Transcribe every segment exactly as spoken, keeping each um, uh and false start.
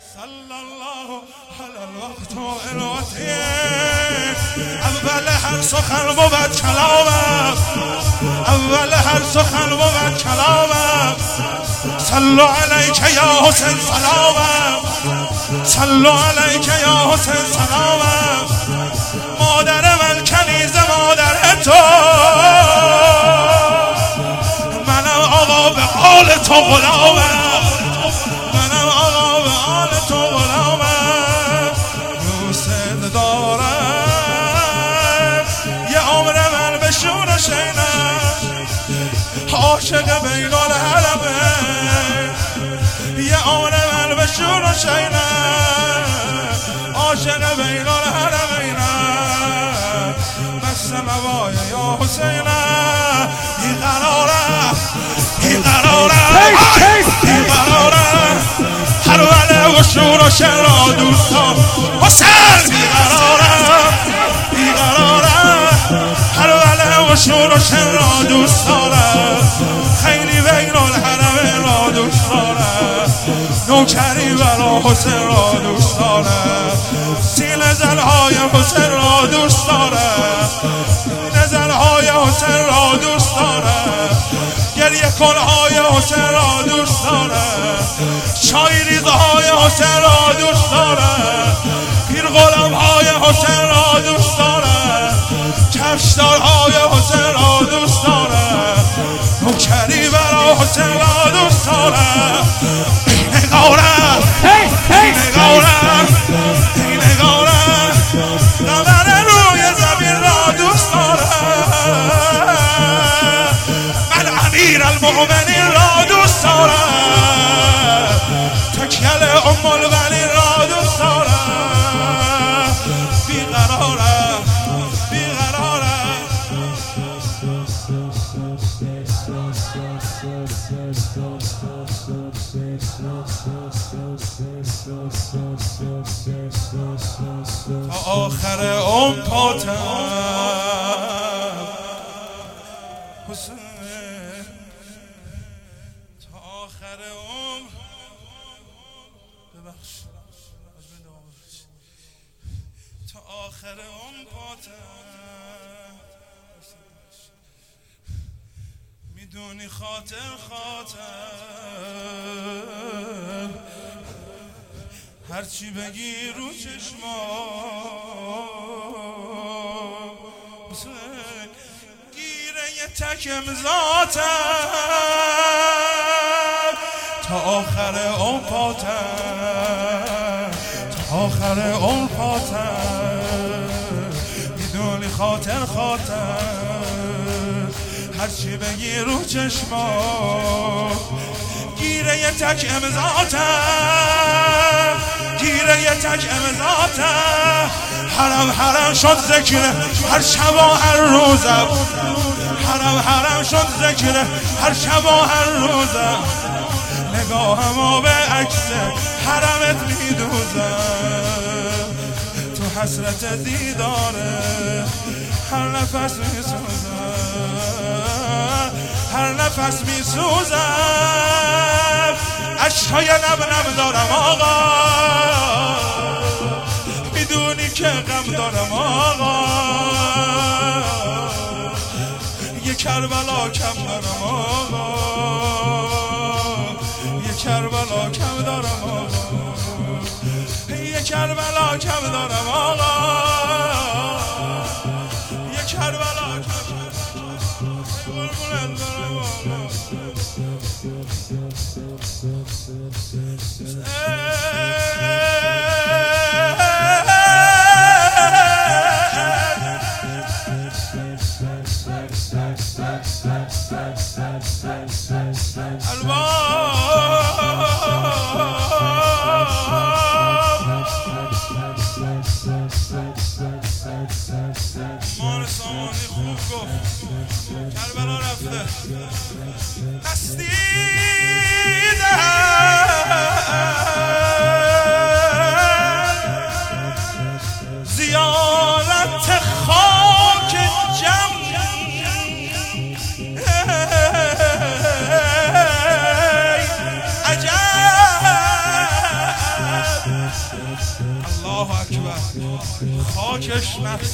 صلی الله علی الوقت و الوقتی اول هر سخن بود کلامم اول هر سخن بود کلامم صلو علیک یا حسین سلامم صلو علیک یا حسین سلامم مادر من کنیز مادر تو منم آقا به آل تو غلامم منم آقا به آل تو غلامم دوست دارم یه عمر من به شور شینم عاشق بین الحرمه یه عمر من به شور شینم عاشق بین الحرمینم بس موای یا حسینم این قرارم این قرارم این قرارم هر وله و شور و شعر و دوستان حسین این قرارم این قرارم هر وله و شور و شعر و دوستانم خیلی بین الحرمین را دوست دارم نوکری برا حسین را دوست دارم سینه زنهای حسین را دوست دارم سینه زنهای حسین را دوست دارم گریه کنهای حسین را دوست دارم چای ریزهای حسین را دوست دارم پیر غلامهای حسین را دوست دارم کفشدارهای حسین را دوست دارم نوکری برا حسین را دوست دارم نگارم نگارم نگارم نمر روی زمین را دوست دارم من امیر المؤمنین را دوست دارم تکیل ام الولین را دوست دارم بیقرارم بیقرارم تا آخر عمر پاتم حسین تا آخر عمر ببخش تا آخر عمر پاتم میدونی خاطر خاطر هرچی بگی رو چشمام گیره یه تک امضاتم تا آخر عمر پاتم تا آخر عمر پاتم میدونی خاطر خاطر هرچی بگی رو چشمام گیره یه تک امضاتم گیره یه تک امضاتم حرم حرم شد ذکر هر شب و هر روزم حرم حرم شد ذکر هر شب و هر روزم نگاهم به عکس حرمت میدوزم تو حسرت دیداره هر نفس میسوزم هر نفس میسوزم عشقای نب نب دارم آقا میدونی که غم دارم آقا یه کربلا کم دارم آقا یه کربلا کم دارم آقا یه کربلا کم دارم آقا یه کربلا کم الباب الله اکبر خاکش نفس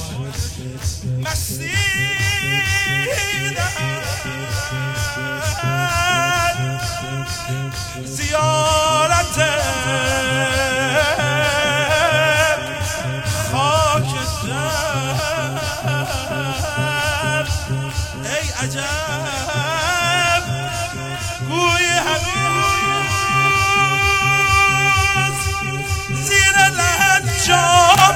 مسیدن زیارت خاک در ای عجب گوی هنوز زیر لنجام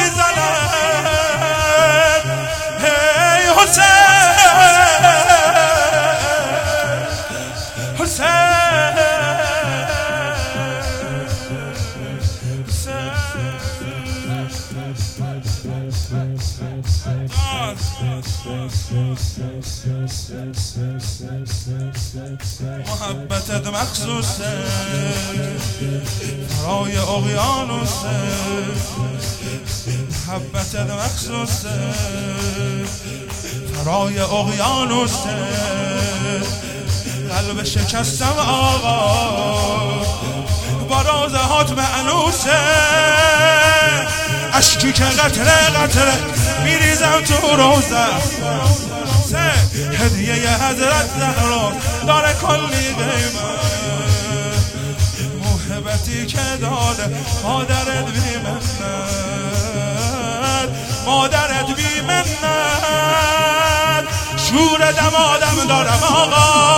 میزند ای حسین حسین محبتت مخصوصه برای اقیانوسه محبتت مخصوصه برای اقیانوسه قلب شکستم آقا با رازهات معنوسه اشکی که قطره قطره میریزم تو روزه هدیه حضرت زهرا داره کلی قیمت محبتی که داده مادرت بی منت مادرت بی منت شور دمادم دارم آقا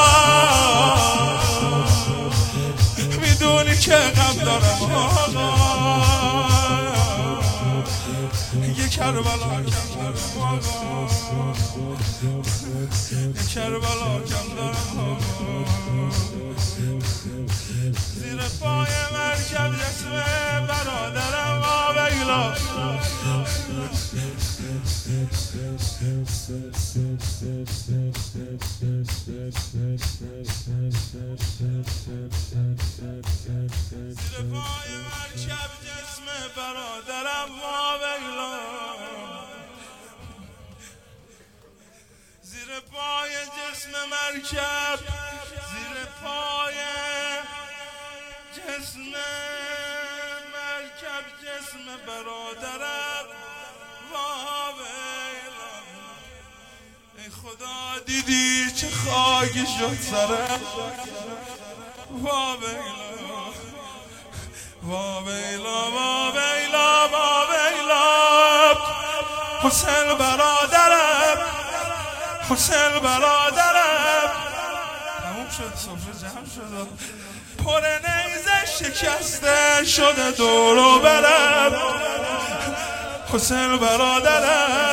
میدونی که غم دارم آقا یه کربلا کم دارم آقا یه کربلا کم دارم آقا زیر پای مرکب جسم برادرم آبیلا زیر پای مرکب جسم برادرم آبیلا زیر پای جسم مرکب زیر پای جسم مرکب جسم برادرم واویلا ای خدا دیدی چه خاکی شد سرم واویلا واویلا واویلا واویلا حسین برادرم حسین برادرم تموم شد صفر جمع شد پر نیزه شکسته شده دورو برم حسین برادرم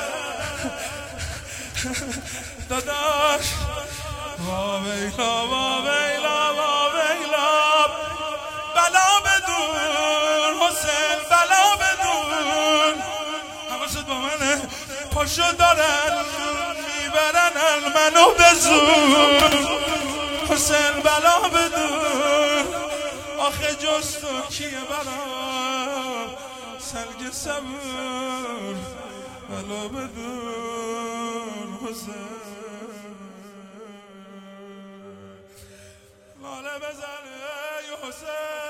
داداش واویلا واویلا واویلا بلا بدون حسین بلا بدون حواست با منه پاشو دارن میبرن منو بزون حسین بلا بدون آخه جز تو کیه برام سلگ صبور بلا بدون حسین لاله بزنه حسین